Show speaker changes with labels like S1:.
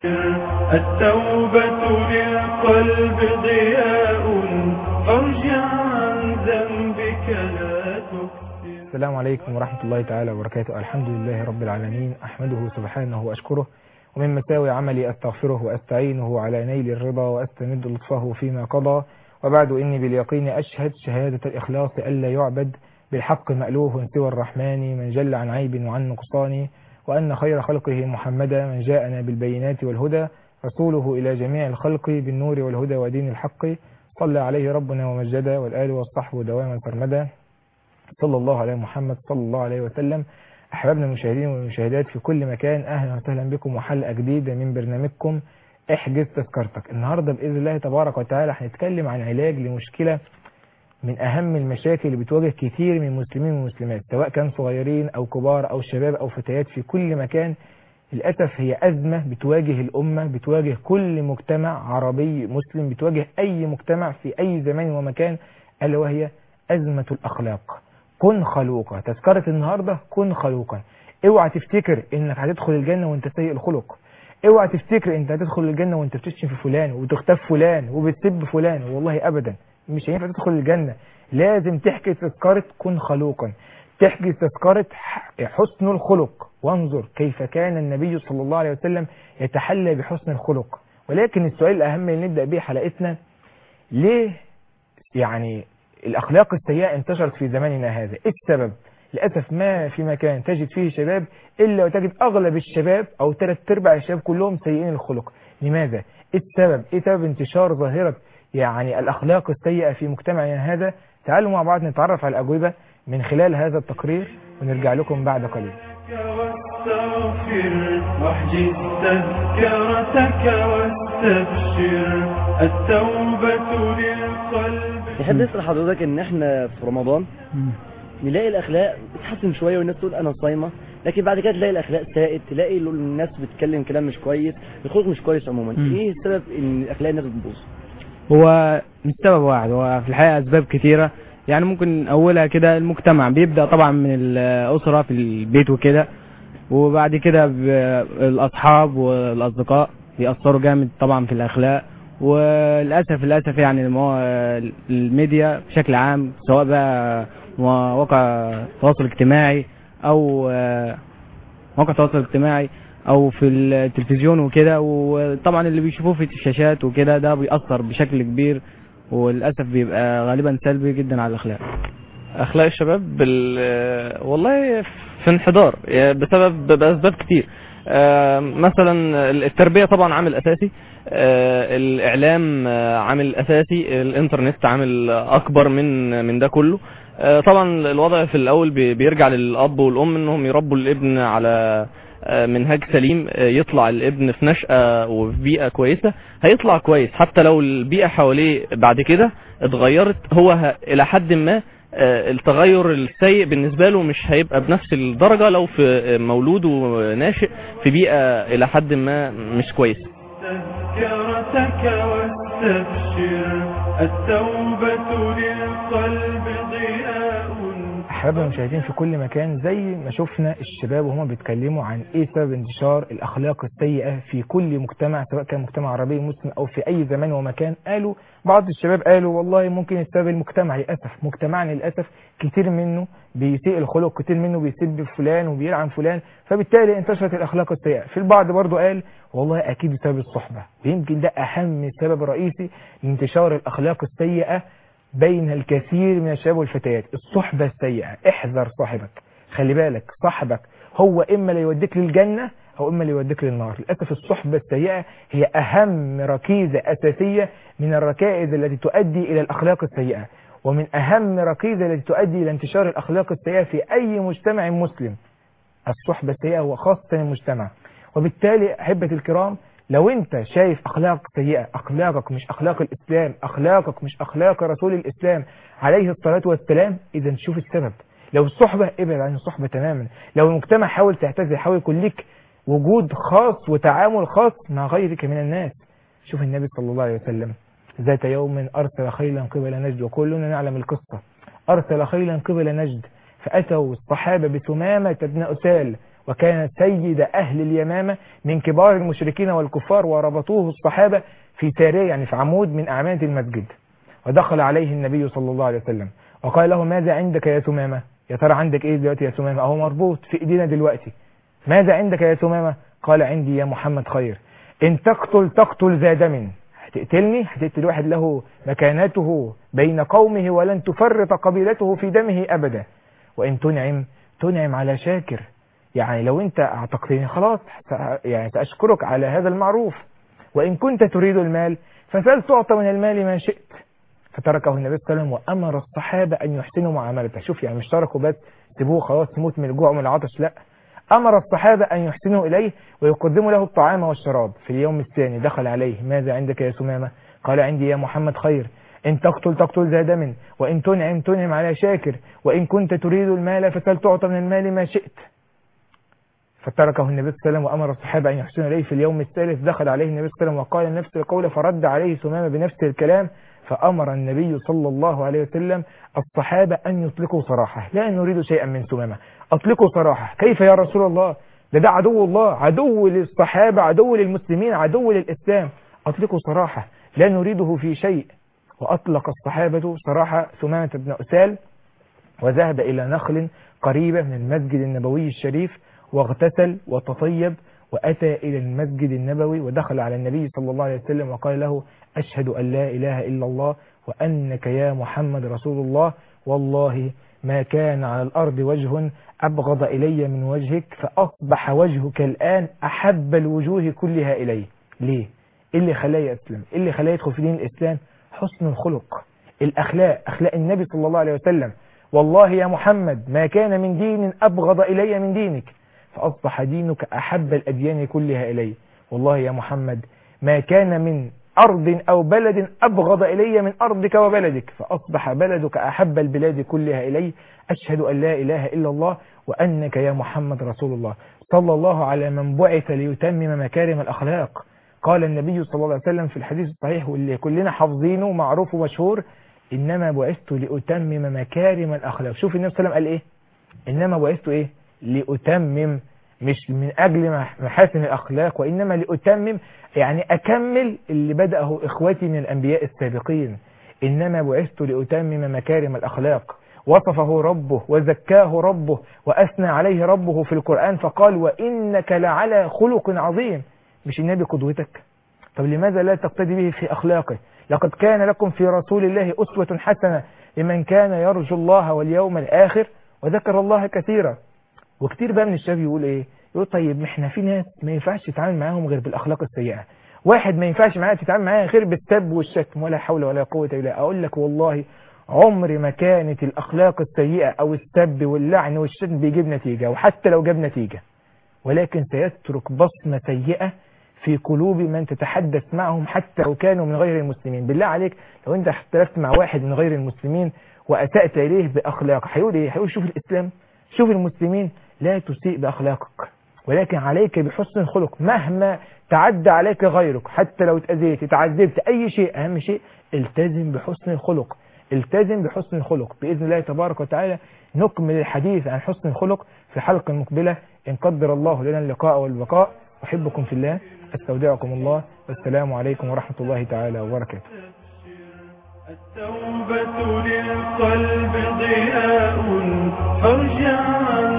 S1: التوبة للقلب ضياء فارجع عن ذنبك لا تكسر.
S2: السلام عليكم ورحمة الله تعالى وبركاته. الحمد لله رب العالمين، أحمده سبحانه وأشكره، ومن مساوي عملي أستغفره وأستعينه على نيل الرضا وأستمد لطفه فيما قضى. وبعد إني باليقين أشهد شهادة الإخلاص ألا يعبد بالحق مألوه سوى الرحمن من جل عن عيب وعن نقصان، وأن خير خلقه محمدا من جاءنا بالبينات والهدى، رسوله إلى جميع الخلق بالنور والهدى ودين الحق. صلى عليه ربنا ومجدا، والآل والصحب دواما سرمدا. صلى الله على محمد صلى الله عليه وسلم. أحبابنا المشاهدين والمشاهدات في كل مكان، أهلا وسهلا بكم وحلقة جديدة من برنامجكم احجز تذكرتك. النهاردة بإذن الله تبارك وتعالى هنتكلم عن علاج لمشكلة من أهم المشاكل اللي بتواجه كثير من المسلمين والمسلمات، سواء كان صغيرين أو كبار أو شباب أو فتيات في كل مكان. للأسف هي أزمة بتواجه الأمة، بتواجه كل مجتمع عربي مسلم، بتواجه أي مجتمع في أي زمان ومكان، ألا وهي أزمة الأخلاق. كن خلوقا. تذكرة النهاردة كن خلوقا. اوعى تفتكر انك هتدخل الجنة وانت سيء الخلق. اوعى تفتكر انت هتدخل الجنة وانت بتشتم في فلان وبتغتاب فلان وبتسب فلان، والله ابدا مش هينفع تدخل الجنة. لازم تحكي تذكرة كن خلوقا، تحكي تذكرة حسن الخلق. وانظر كيف كان النبي صلى الله عليه وسلم يتحلى بحسن الخلق. ولكن السؤال الأهم اللي نبدأ به حلقتنا، ليه يعني الأخلاق السيئة انتشرت في زماننا هذا؟ إيه السبب؟ للأسف ما في مكان تجد فيه شباب إلا وتجد أغلب الشباب أو 3/4 الشباب كلهم سيئين الخلق. لماذا؟ إيه السبب؟ إيه سبب انتشار ظاهرة يعني الأخلاق السيئة في مجتمعنا هذا؟ تعالوا مع بعض نتعرف على الأجوبة من خلال هذا التقرير، ونرجع لكم بعد قليل.
S1: واستغفر واحجز تذكرتك واستبشر، التوبة للقلب.
S3: يحب يسأل حضرتك ان احنا في رمضان نلاقي الاخلاق بتتحسن شويه والناس تقول انا صايمه، لكن بعد كده تلاقي الاخلاق ساءت، تلاقي الناس بتتكلم كلام مش كويس، الخلق مش كويس عموما. ايه السبب ان اخلاق الناس بتبوظ؟
S4: هو مش سبب واحد، هو في الحقيقه اسباب كتيره. يعني ممكن اولها كده المجتمع بيبدا طبعا من الاسره في البيت وكده، وبعد كده الاصحاب والاصدقاء بيأثروا جامد طبعا في الاخلاق. وللاسف يعني الميديا بشكل عام، سواء بقى مواقع التواصل الاجتماعي او مواقع التواصل الاجتماعي او في التلفزيون وكده، وطبعا اللي بيشوفوه في الشاشات وكده ده بيأثر بشكل كبير، وللاسف بيبقى غالبا سلبي جدا على الاخلاق.
S5: اخلاق الشباب والله في انحدار باسباب كتير. مثلا التربيه طبعا عامل اساسي، الاعلام عامل اساسي، الانترنت عامل اكبر من ده كله. طبعا الوضع في الاول بيرجع للاب والام انهم يربوا الابن على منهج سليم، يطلع الابن في نشأة وفي بيئة كويسة هيطلع كويس، حتى لو البيئة حواليه بعد كده اتغيرت، هو إلى حد ما التغير السيء بالنسبة له مش هيبقى بنفس الدرجة لو في مولود وناشئ في بيئة إلى حد ما مش كويسة.
S1: تذكرتك واستبشر، التوبة للقلب ضياء.
S2: أحبابنا المشاهدين في كل مكان، زي ما شفنا الشباب وهم بيتكلموا عن إيه سبب انتشار الأخلاق السيئة في كل مجتمع، سواء كان مجتمع عربي مسلم أو في أي زمان ومكان. قالوا بعض الشباب قالوا والله ممكن السبب المجتمع. للأسف مجتمعنا للأسف كتير منه بيسيء الخلق، كتير منه بيسب فلان وبيلعن فلان، فبالتالي انتشرت الأخلاق السيئة. في البعض برضو قال والله أكيد بسبب الصحبة، يمكن ده أهم سبب رئيسي لانتشار الأخلاق السيئة بين الكثير من الشباب والفتيات. الصحبة السيئة. احذر صاحبك، خلي بالك صاحبك هو إما اللي يوديك للجنة أو إما اللي يوديك للنار. للأسف الصحبة السيئة هي أهم ركيزة أساسية من الركائز التي تؤدي إلى الأخلاق السيئة، ومن أهم ركيزة التي تؤدي إلى انتشار الأخلاق السيئة في أي مجتمع مسلم. الصحبة السيئة وخاصة المجتمع. وبالتالي أحبتي الكرام، لو انت شايف اخلاق سيئة، اخلاقك مش اخلاق الاسلام، اخلاقك مش اخلاق رسول الاسلام عليه الصلاة والسلام، اذا شوف السبب. لو الصحبة ابعد عن الصحبة تماما. لو المجتمع حاول تعتزل، حاول يكون لك وجود خاص وتعامل خاص مع غيرك من الناس. شوف النبي صلى الله عليه وسلم ذات يوم ارسل خيلا قبل نجد، وكلنا نعلم القصة. ارسل خيلا قبل نجد فاتوا الصحابة بثمامة بن أسال وكان سيد أهل اليمامة من كبار المشركين والكفار، وربطوه الصحابة في سارية يعني في عمود من أعمدة المسجد. ودخل عليه النبي صلى الله عليه وسلم وقال له: ماذا عندك يا ثمامة؟ يا ترى عندك إيه دلوقتي يا ثمامة؟ أهو مربوط في إيدينا دلوقتي. ماذا عندك يا ثمامة؟ قال: عندي يا محمد خير، إن تقتل ذا دم، هتقتلني، هتقتل واحد له مكانته بين قومه ولن تفرط قبيلته في دمه أبدا، وإن تنعم على شاكر، يعني لو أنت اعتقتني خلاص يعني سأشكرك على هذا المعروف، وإن كنت تريد المال فسل تعطى من المال ما شئت. فتركه النبي صلى الله عليه وسلم وأمر الصحابة أن يحسنوا معاملته. شوف يعني مش تركوا بس سيبوه خلاص يموت من الجوع ومن العطش، لا، أمر الصحابة أن يحسنوا إليه ويقدموا له الطعام والشراب. في اليوم الثاني دخل عليه: ماذا عندك يا ثمامة؟ قال: عندي يا محمد خير، إن تقتل ذا دم، وإن تنعم على شاكر، وإن كنت تريد المال فسل تعطى من المال ما شئت. فتركه النبي صلى الله عليه وسلم وأمر الصحابة أن يحسنوا إليه. في اليوم الثالث دخل عليه النبي صلى الله عليه وسلم وقال نفس القول، فرد عليه ثمامة بنفس الكلام. فأمر النبي صلى الله عليه وسلم الصحابة أن يطلقوا سراحه، لا نريد شيئا من ثمامة، أطلقوا سراحه. كيف يا رسول الله؟ ده عدو الله، عدو للصحابة، عدو للمسلمين، عدو للإسلام، أطلقوا سراحه، لا نريده في شيء. وأطلق الصحابة سراح ثمامة بن أسال، وذهب إلى نخل قريبة من المسجد النبوي الشريف، واغتسل وتطيب، وأتى إلى المسجد النبوي ودخل على النبي صلى الله عليه وسلم وقال له: أشهد أن لا إله إلا الله وأنك يا محمد رسول الله، والله ما كان على الأرض وجه أبغض إلي من وجهك، فأصبح وجهك الآن أحب الوجوه كلها إلي. ليه؟ إيه اللي خلاه يسلم؟ إيه اللي خلاه يدخل في دين الإسلام؟ حسن الخلق، الأخلاق، أخلاق النبي صلى الله عليه وسلم. والله يا محمد ما كان من دين أبغض إلي من دينك، فأصبح دينك أحب الأديان كلها إلي. والله يا محمد ما كان من أرض أو بلد أبغض إلي من أرضك وبلدك، فأصبح بلدك أحب البلاد كلها إلي. أشهد أن لا إله إلا الله وأنك يا محمد رسول الله. صلى الله على من بعث ليتمم مكارم الأخلاق. قال النبي صلى الله عليه وسلم في الحديث الصحيح واللي كلنا حافظينه معروف ومشهور: إنما بعثت لأتمم مكارم الأخلاق. شوف النبي صلى الله عليه وسلم قال إيه؟ إنما بعثت إيه؟ لأتمم، مش من أجل محاسن الأخلاق، وإنما لأتمم يعني أكمل اللي بدأه إخوتي من الأنبياء السابقين. إنما بعثت لأتمم مكارم الأخلاق. وصفه ربه وزكاه ربه وأثنى عليه ربه في القرآن فقال: وإنك لعلى خلق عظيم. مش النبي قدوتك؟ طب لماذا لا تقتدي به في أخلاقه؟ لقد كان لكم في رسول الله أسوة حسنة لمن كان يرجو الله واليوم الآخر وذكر الله كثيرا. وكتير بقى من الشباب يقول إيه؟ يقول طيب احنا في ناس ما ينفعش تتعامل معاهم غير بالأخلاق السيئة، واحد ما ينفعش معاه تتعامل معاه غير بالسب والشتم، ولا حول ولا قوة إلا بالله. أقول لك والله عمر ما كانت الأخلاق السيئة أو السب واللعن والشتم بيجيب نتيجة، وحتى لو جاب نتيجة ولكن سيترك بصمة سيئة في قلوب من تتحدث معهم حتى لو كانوا من غير المسلمين. بالله عليك لو انت اختلفت مع واحد من غير المسلمين وأسأت إليه بأخلاق، هيقول ايه؟ هيقول شوف الإسلام، شوف المسلمين. لا تسيء بأخلاقك، ولكن عليك بحسن الخلق مهما تعدى عليك غيرك، حتى لو اتأذيت اتعذبت أي شيء، أهم شيء التزم بحسن الخلق، التزم بحسن الخلق. بإذن الله تبارك وتعالى نكمل الحديث عن حسن الخلق في حلقة مقبلة إن قدر الله لنا اللقاء والبقاء. أحبكم في الله، استودعكم الله، والسلام عليكم ورحمة الله تعالى وبركاته.
S1: التوبة للقلب ضياء، فارجع